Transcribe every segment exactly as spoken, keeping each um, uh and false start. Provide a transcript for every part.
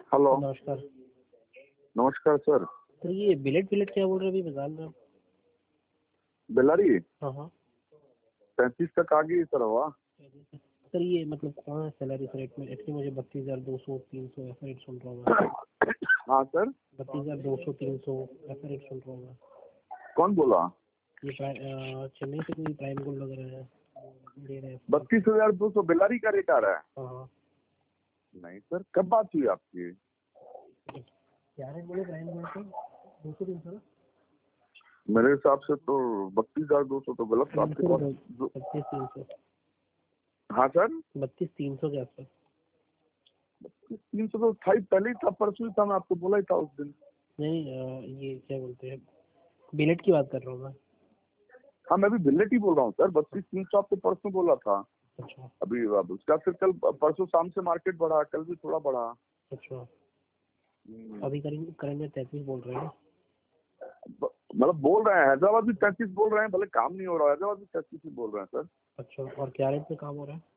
Hello. नमस्कार। नमस्कार sir. तो ये बिलेट बिलेट क्या बोल रहे हैं अभी बता रहे हो? बेलारी हाँ हाँ पैंतीस तक आ गई सर हवा। सर ये मतलब कहाँ है सैलरी इस रेट में? एक्चुअली मुझे बत्तीस हजार दो सौ तीन सौ ऐसा रेट सुन रहा हूँ मैं। हाँ सर। बत्तीस हजार दो सौ तीन सौ ऐसा रेट सुन रहा हूँ मैं। कौन बोला? ये प्राइ- अ, चेन्नई से कोई प्राइम गोल्ड लग रहा है, दे रहे हैं। बत्तीस हजार दो सौ बेलारी का रेट आ रहा है? हाँ हाँ नहीं सर, कब बात हुई आपकी? क्या रेट बोले प्राइम गोल्ड का? दो सौ तीन सौ ना? मेरे हिसाब से तो बत्तीस हजार दो सौ तो गलत था आपके पास। बत्तीस तीन सौ। हाँ सर, बत्तीस तीन सौ के आसपास। बत्तीस तीन सौ तो था ही, पहले ही था, परसों ही था, मैं आपको बोला ही था उस दिन। नहीं अ, ये क्या बोलते हैं, बिलेट की बात कर रहा हूँ मैं। हाँ मैं भी बिलेट ही बोल रहा हूँ सर। बत्तीस तीन सौ आपको परसों बोला था। अच्छा अभी अब उसका फिर कल परसों शाम से मार्केट बढ़ा, कल भी थोड़ा बढ़ा। अच्छा। अभी करेंगे करेंगे तैंतीस बोल रहे हैं। ब- मतलब बोल रहे हैं हैदराबाद भी तैंतीस बोल रहे हैं, भले काम नहीं हो रहा है, हैदराबाद भी तैंतीस ही बोल रहे हैं सर। अच्छा, और क्या रेट पे काम हो रहा है?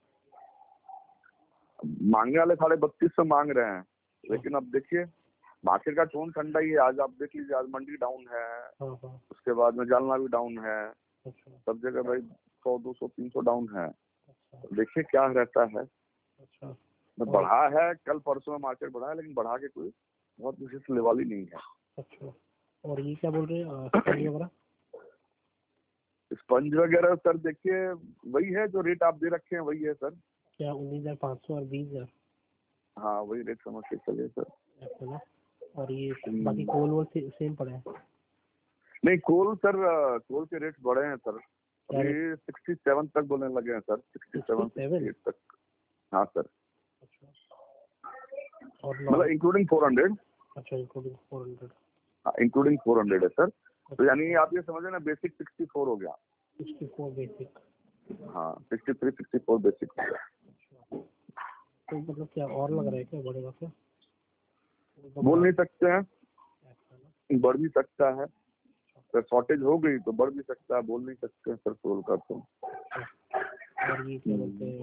मांगने वाले साढ़े बत्तीस सौ मांग रहे हैं, लेकिन अब देखिए मार्केट का टोन ठंडा ही है। आज आप देख लीजिए, आज मंडी डाउन है, हाँ हाँ उसके बाद में जालना भी डाउन है, अच्छा सब जगह भाई सौ दो सौ तीन सौ डाउन है। अच्छा तो देखिए क्या रहता है। अच्छा। बढ़ा है, कल परसों में मार्केट बढ़ा है, लेकिन बढ़ा के कोई बहुत विशेष लेवल ही नहीं है। अच्छा, और ये क्या बोल रहे हैं स्पंज वगैरह? स्पंज वगैरह सर देखिए वही है, जो रेट आप दे रखे हैं वही है सर। क्या उन्नीस हजार पाँच सौ और बीस हजार हाँ वही रेट समझ के चलिए सर। ऐसा ना? और ये बाकी कोल वोल से, सेम पड़ा है? नहीं कोल सर, कोल के रेट बढ़े हैं सर। क्या रेट? अभी सिक्सटी सेवन तक बोलने लगे हैं sir, sixty seven sixty eight तक। हाँ सर, अच्छा, और मतलब इंक्लूडिंग फोर हंड्रेड। अच्छा including four hundred. Including four hundred है सर। तो यानी आप ये समझ ना, बेसिक सिक्सटी फोर हो गया। Sixty four basic. हाँ sixty three sixty four basic हो गया। तो मतलब क्या और लग रहा है क्या, बढ़ेगा क्या? बोल नहीं सकते हैं, ऐसा ना? बढ़ भी सकता है। अगर शॉर्टेज हो गई तो बढ़ भी सकता है, बोल नहीं सकते हैं सर कोल का तो। और ये क्या बोलते हैं,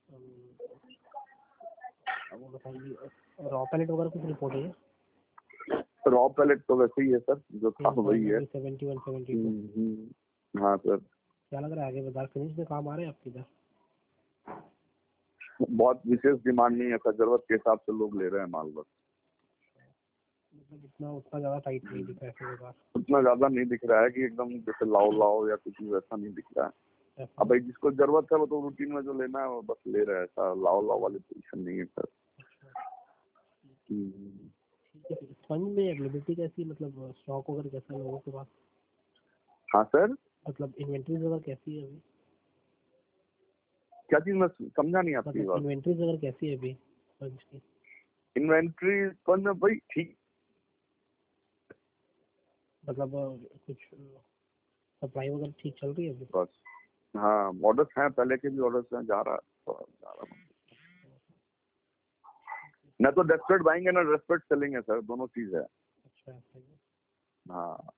अब वो बताइए रॉ पैलेट वगैरह कुछ रिपोर्ट है? रॉ पैलेट तो वैसे ही है सर, जो था वही है। Seventy one seventy two. हाँ सर। क्या लग रहा है आगे बाजार फिनिश में काम आ रहे हैं आपके इधर? बहुत विशेष डिमांड नहीं है सर, जरूरत के हिसाब से लोग ले रहे हैं माल बस। मतलब इतना उतना ज्यादा टाइट नहीं दिख रहा है फिर बाजार? उतना ज्यादा नहीं दिख रहा है कि एकदम जैसे लाओ लाओ या कुछ वैसा नहीं दिख रहा है। ऐसा अब भाई जिसको जरूरत है वो तो रूटीन में जो लेना है वो बस ले रहा है, ऐसा लाओ लाओ वाली पोजीशन नहीं है सर। ठीक है। फंड में अवेलेबिलिटी कैसी, मतलब स्टॉक वगैरह कैसा है लोगों के पास? हाँ सर, मतलब इन्वेंट्रीज वगैरह कैसी है अभी? क्या चीज मैं समझा नहीं आपकी मतलब बात। इन्वेंट्रीज वगैरह कैसी है अभी फंड्स की? इन्वेंट्री फंड में भाई ठीक, मतलब अ, कुछ सप्लाई वगैरह ठीक चल रही है अभी? बस हाँ ऑर्डर्स हैं, पहले के भी ऑर्डर्स हैं, जा रहा है जा रहा है। न तो डेस्परेट बाइंग है, ना डेस्परेट सेलिंग है सर, दोनों चीज है। अच्छा ऐसा है। हाँ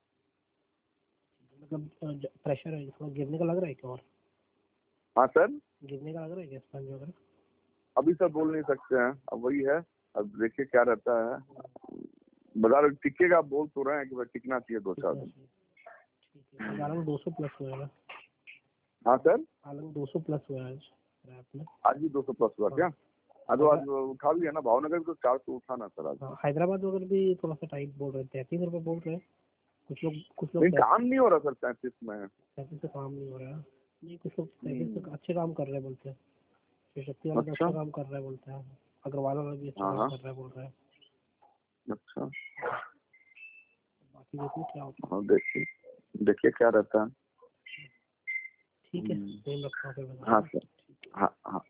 मतलब प्रेशर है इसमें, गिरने का लग रहा है क्या? और हाँ सर, गिरने का लग रहा है क्या स्पंज वगैरह? अभी सर बोल नहीं सकते हैं, अब वही है। अब देखिए क्या रहता है, बाजार टिकेगा, बोल तो रहे हैं कि भाई टिकना चाहिए दो चार दिन। ठीक है। आलंग दो सौ प्लस हुआ है ना? हाँ सर, आलंग दो सौ प्लस हुआ है आज रैप में। आज भी दो सौ प्लस हुआ क्या? आज तो आज उठा भी है ना, भावनगर भी तो चार सौ उठा ना सर आज। हाँ, हैदराबाद वगैरह भी थोड़ा सा टाइट बोल रहे थे, तैंतीस रुपये बोल रहे हैं कुछ लोग। कुछ लोग नहीं काम नहीं हो रहा सर तैंतीस में। तैंतीस से काम नहीं हो रहा है। नहीं, कुछ लोग तैंतीस से अच्छे काम कर रहे हैं बोलते हैं। शिव शक्ति वाला तो अच्छा अच्छा काम कर रहा है बोलते हैं, अग्रवाल वाला भी अच्छा हाँ काम हाँ कर रहा है बोल रहा है। अच्छा बाकी देखिए क्या होता है। हाँ, देखिए देखिए क्या रहता है। ठीक है, सेम रखता हूँ फिर। हाँ सर, हाँ हाँ।